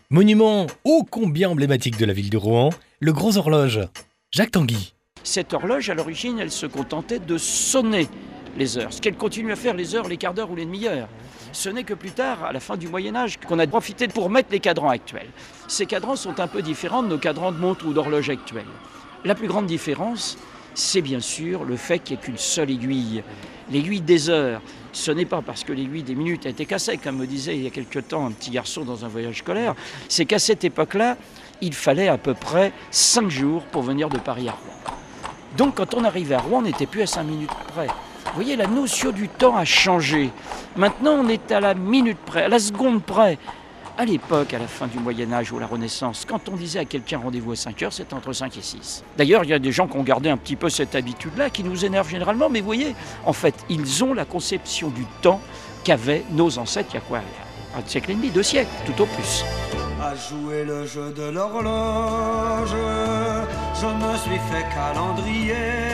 Monument ô combien emblématique de la ville de Rouen, le Gros Horloge. Jacques Tanguy. Cette horloge, à l'origine, elle se contentait de sonner les heures. Ce qu'elle continue à faire, les heures, les quarts d'heure ou les demi-heures. Ce n'est que plus tard, à la fin du Moyen-Âge, qu'on a profité pour mettre les cadrans actuels. Ces cadrans sont un peu différents de nos cadrans de montre ou d'horloge actuels. La plus grande différence, c'est bien sûr le fait qu'il n'y ait qu'une seule aiguille. L'aiguille des heures. Ce n'est pas parce que l'aiguille des minutes a été cassée, comme me disait il y a quelque temps un petit garçon dans un voyage scolaire, c'est qu'à cette époque-là, il fallait à peu près 5 jours pour venir de Paris à Rouen. Donc quand on arrivait à Rouen, on n'était plus à 5 minutes près. Vous voyez, la notion du temps a changé. Maintenant, on est à la minute près, à la seconde près. À l'époque, à la fin du Moyen-Âge ou la Renaissance, quand on disait à quelqu'un rendez-vous à 5 heures, c'était entre 5 et 6. D'ailleurs, il y a des gens qui ont gardé un petit peu cette habitude-là, qui nous énerve généralement, mais vous voyez, en fait, ils ont la conception du temps qu'avaient nos ancêtres il y a quoi ? Un siècle et demi, 2 siècles, tout au plus. À jouer le jeu de l'horloge, je me suis fait calendrier.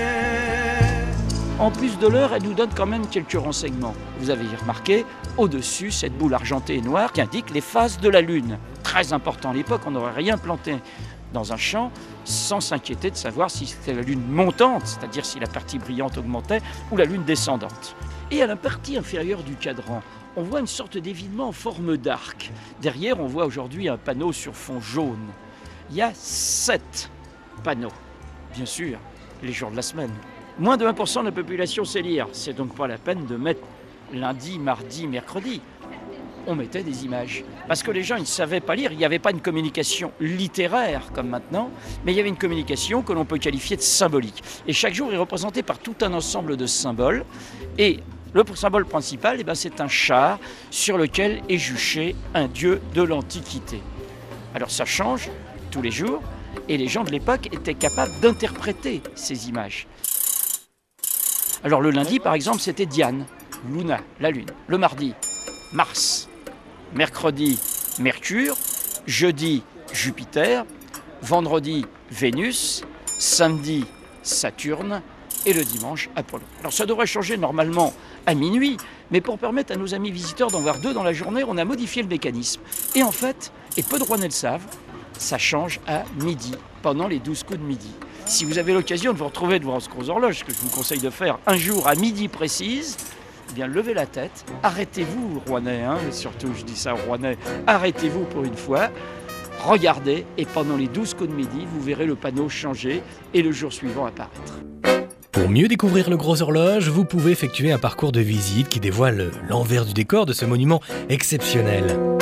En plus de l'heure, elle nous donne quand même quelques renseignements. Vous avez remarqué, au-dessus, cette boule argentée et noire qui indique les phases de la Lune. Très important à l'époque, on n'aurait rien planté dans un champ sans s'inquiéter de savoir si c'était la Lune montante, c'est-à-dire si la partie brillante augmentait, ou la Lune descendante. Et à la partie inférieure du cadran, on voit une sorte d'évitement en forme d'arc. Derrière, on voit aujourd'hui un panneau sur fond jaune. Il y a 7 panneaux, bien sûr, les jours de la semaine. Moins de 1% de la population sait lire. C'est donc pas la peine de mettre lundi, mardi, mercredi. On mettait des images. Parce que les gens, ils ne savaient pas lire. Il n'y avait pas une communication littéraire comme maintenant, mais il y avait une communication que l'on peut qualifier de symbolique. Et chaque jour est représenté par tout un ensemble de symboles. Et le symbole principal, c'est un char sur lequel est juché un dieu de l'Antiquité. Alors ça change tous les jours, et les gens de l'époque étaient capables d'interpréter ces images. Alors le lundi, par exemple, c'était Diane, Luna, la Lune. Le mardi, Mars. Mercredi, Mercure. Jeudi, Jupiter. Vendredi, Vénus. Samedi, Saturne. Et le dimanche, Apollon. Alors ça devrait changer normalement à minuit, mais pour permettre à nos amis visiteurs d'en voir 2 dans la journée, on a modifié le mécanisme. Et en fait, et peu de Rouennais le savent, ça change à midi, pendant les 12 coups de midi. Si vous avez l'occasion de vous retrouver devant ce Gros Horloge, ce que je vous conseille de faire un jour à midi précise, eh bien levez la tête, arrêtez-vous Rouennais, surtout je dis ça aux Rouennais, arrêtez-vous pour une fois, regardez et pendant les 12 coups de midi, vous verrez le panneau changer et le jour suivant apparaître. Pour mieux découvrir le Gros Horloge, vous pouvez effectuer un parcours de visite qui dévoile l'envers du décor de ce monument exceptionnel.